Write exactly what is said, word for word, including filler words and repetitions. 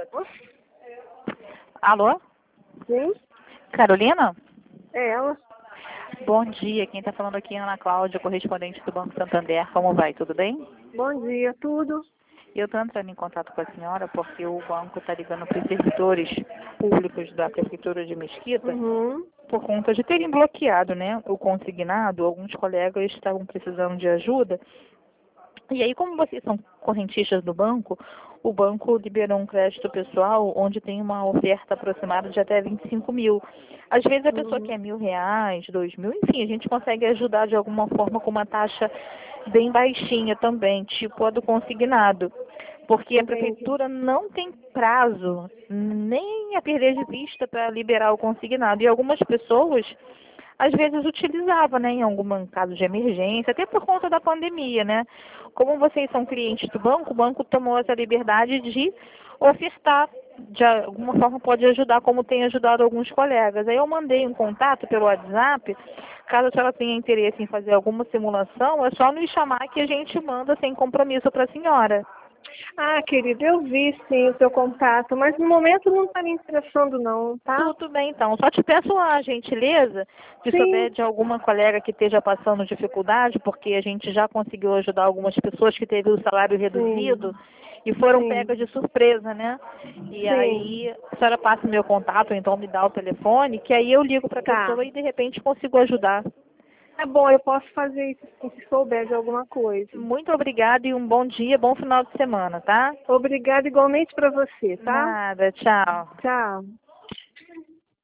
Alô? Sim, Carolina? é ela. Bom dia, quem está falando aqui é Ana Cláudia, correspondente do Banco Santander. Como vai? Tudo bem? Bom dia, tudo. Eu estou entrando em contato com a senhora porque o banco está ligando para os servidores públicos da Prefeitura de Mesquita Uhum. por conta de terem bloqueado, né, o consignado. Alguns colegas estavam precisando de ajuda. E aí, como vocês são correntistas do banco, o banco liberou um crédito pessoal onde tem uma oferta aproximada de até vinte e cinco mil. Às vezes a pessoa Uhum. quer mil reais, dois mil, enfim, a gente consegue ajudar de alguma forma com uma taxa bem baixinha também, tipo a do consignado. Porque a Entendi. prefeitura não tem prazo nem a perder de vista para liberar o consignado. E algumas pessoas às vezes utilizava, né, em algum caso de emergência, até por conta da pandemia, né? Como vocês são clientes do banco, o banco tomou essa liberdade de ofertar, de alguma forma pode ajudar, como tem ajudado alguns colegas. Aí eu mandei um contato pelo WhatsApp, caso a senhora tenha interesse em fazer alguma simulação, é só nos chamar que a gente manda sem compromisso para a senhora. Ah, querida, eu vi sim o seu contato, mas no momento não está me interessando não, tá? Tudo bem, então. Só te peço a gentileza de Sim, souber de alguma colega que esteja passando dificuldade, porque a gente já conseguiu ajudar algumas pessoas que teve o salário reduzido sim, e foram sim, pegas de surpresa, né? E sim. aí, a senhora passa o meu contato, ou então me dá o telefone, que aí eu ligo para a Tá. pessoa e de repente consigo ajudar. É bom, eu posso fazer isso sim, se souber de alguma coisa. Muito obrigada e um bom dia, bom final de semana, tá? Obrigada igualmente para você, tá? Nada, tchau. Tchau.